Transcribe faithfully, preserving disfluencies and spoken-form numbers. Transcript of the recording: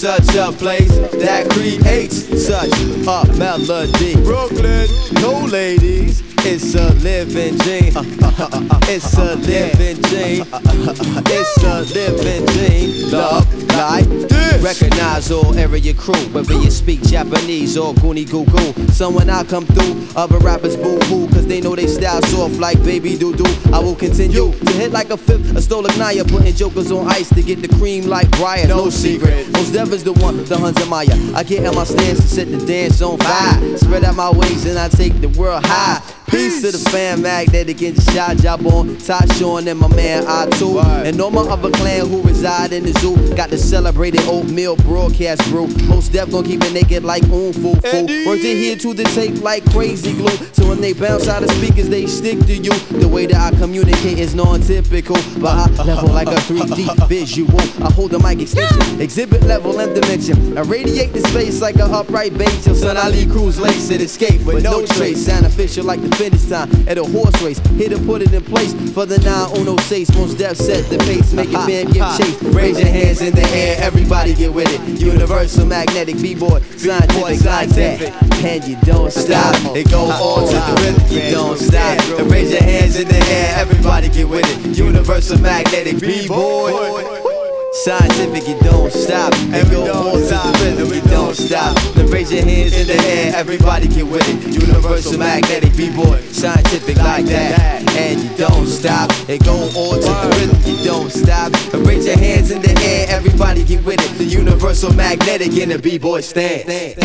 such a place that creates such a melody. Brooklyn, no ladies, it's a living dream. It's a living dream. It's a living dream. Love like this. Recognize all area crew, whether you speak Japanese or Goonie Goo Goo. So when I come through, other rappers boo hoo, cause they know they style soft like baby doo doo. I will continue to hit like a fifth, a Stolagnia, putting jokers on ice to get the cream like Brian. No secret, most Dev is the one, the Hunter Maya. I get in my stance and set the dance on fire. Spread out my wings and I take the world high. Peace to the fan magnetic and shot job on Tyshawn and my man I two and all my other clan who reside in the zoo. Got the celebrated oatmeal broadcast brew. Most Def gon' keep it naked like oom foo foo. Work it here to the tape like crazy glue. So when they bounce out of speakers, they stick to you. The way that I communicate is non-typical, but I level like a three D visual. I hold the mic extension, exhibit level and dimension. I radiate the space like an upright base. Yo, son, I lead crews lace and escape with no trace. Sound official like the finish time at a horse race. Here to put it in place for the nine uno seis. Most Def set the pace, make it bam, give chase. Raise your hands in the air, everybody get with it. Universal magnetic b-boy, scientific like that. And you don't stop, it go on to the rhythm. You don't stop, and raise your hands in the air, everybody get with it. Universal magnetic b-boy. Scientific, you don't stop, and go on to the rhythm, you don't stop. Then raise your hands in the air, everybody get with it. Universal magnetic b-boy, scientific like that. And you don't stop, and go on to the rhythm, you don't stop. And raise your hands in the air, everybody get with it. The universal magnetic in the b-boy stand.